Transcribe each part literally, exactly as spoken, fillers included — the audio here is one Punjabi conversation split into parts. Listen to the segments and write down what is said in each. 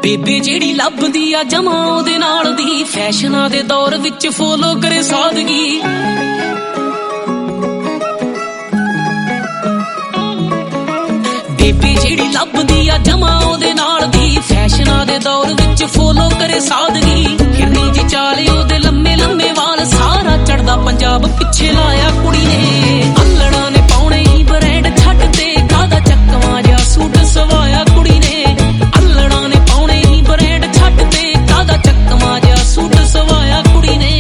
ਬੇਬੇ ਜਿਹੜੀ ਲੱਭਦੀ ਆ ਜਮਾਂ ਉਹਦੇ ਨਾਲ ਦੀ, ਫੈਸ਼ਨਾਂ ਦੇ ਦੌਰ ਵਿੱਚ ਫੋਲੋ ਕਰੇ ਸਾਦਗੀ। ਬੇਬੇ ਜਿਹੜੀ ਲੱਭਦੀ ਆ ਜਮਾਂ ਉਹਦੇ ਨਾਲ ਦੀ, ਫੈਸ਼ਨਾਂ ਦੇ ਦੌਰ ਵਿੱਚ ਫੋਲੋ ਕਰੇ ਸਾਦਗੀ। ਹਿਰਨੀ ਜੀ ਚਾਲੇ ਉਹਦੇ ਲੰਮੇ ਲੰਮੇ ਵਾਲ, ਸਾਰਾ ਚੜਦਾ ਪੰਜਾਬ ਪਿੱਛੇ ਲਾਇਆ ਕੁੜੀ ਨੇ। ਅੱਲੜਾਂ ਨੇ ਪਾਉਣੇ ਹੀ ਬ੍ਰੈਂਡ ਛੱਡ ਤੇ, ਕਾਹਦਾ ਚੱਕਵਾਂ ਜਿਹਾ ਸੂਟ ਸਵਾਇਆ ਕੁੜੀ ਨੇ। ਅੱਲੜਾਂ ਨੇ ਪਾਉਣੇ ਹੀ ਬ੍ਰੈਂਡ ਛੱਡ ਤੇ, ਕਾਹਦਾ ਚੱਕਵਾਂ ਜਿਹਾ ਸੂਟ ਸਵਾਇਆ ਕੁੜੀ ਨੇ।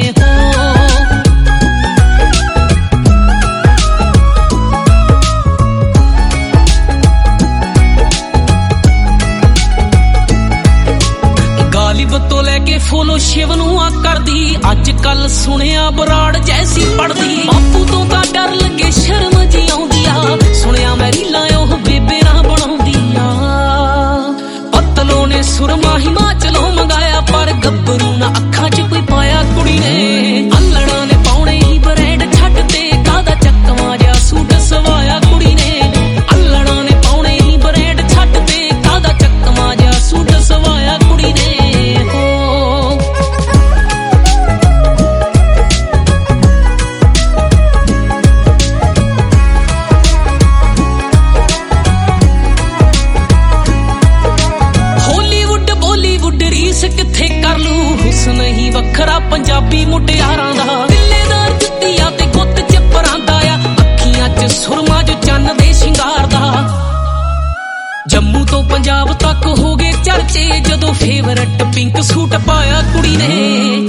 ਗਾਲਿਬ ਤੋਂ ਲੈ ਕੇ ਫੋਲੋ ਸ਼ਿਵ ਨੂੰ ਆ ਕਰਦੀ, ਅੱਜ ਕੱਲ ਸੁਣਿਆ ਬਰਾੜ ਜੈਸੀ ਪੜਦੀ। ਬਾਪੂ ਤੋਂ ਤਾਂ ਡਰ ਲੱਗੇ ਸ਼ਰਮ ਜੀ ਆਉਂਦੀ ਆ, ਸੁਣਿਆ ਮੈਂ ਰੀਲਾਂ ਉਹ ਬੇਬੇ ਨਾ ਬਣਾਉਂਦੀ ਆ। ਪਤਲੋ ਨੇ ਸੁਰਮਾ ਹਿਮਾਚਲੋਂ ਮੰਗਾਇਆ, ਪਰ ਗੱਭਰੂ ਨਾ ਅੱਖਾਂ 'ਚ ਕੋਈ ਪਾਇਆ ਕੁੜੀ ਨੇ। ਅੱਲੜਾਂ ਨੇ ਪਾਉਣੇ ਹੀ ਬ੍ਰੈਂਡ ਛੱਡ ਤੇ, ਕਾਹਦਾ ਚੱਕਵਾਂ ਜਿਹਾ ਸੂਟ ਸਵਾਇਆ ਕੁੜੀ ਨੇ। ਅੱਲੜਾਂ ਨੇ ਪਾਉਣੇ ਹੀ ਬ੍ਰੈਂਡ ਛੱਡ ਤੇ, ਕਾਹਦਾ ਚੱਕਵਾਂ ਜਿਹਾ ਸੂਟ ਸਵਾਇਆ ਕੁੜੀ ਨੇ। ਕਿੱਥੇ ਕਰ ਲੂ ਹੁਸਨ ਹੀ ਵੱਖਰਾ ਪੰਜਾਬੀ ਮੁਟਿਆਰਾਂ ਦਾ। ਦਿੱਲੇਦਾਰ ਜੁੱਤੀਆਂ ਤੇ ਗੁੱਤ ਚ ਪਰਾਂਦਾ ਆ, ਅੱਖੀਆਂ ਚ ਸੁਰਮਾ ਜੋ ਚੰਨ ਦੇ ਸ਼ਿੰਗਾਰ ਦਾ। ਜੰਮੂ ਤੋਂ ਪੰਜਾਬ ਤੱਕ ਹੋ ਗਏ ਚਰਚੇ, ਜਦੋਂ ਫੇਵਰਟ ਪਿੰਕ ਸੂਟ ਪਾਇਆ ਕੁੜੀ ਨੇ।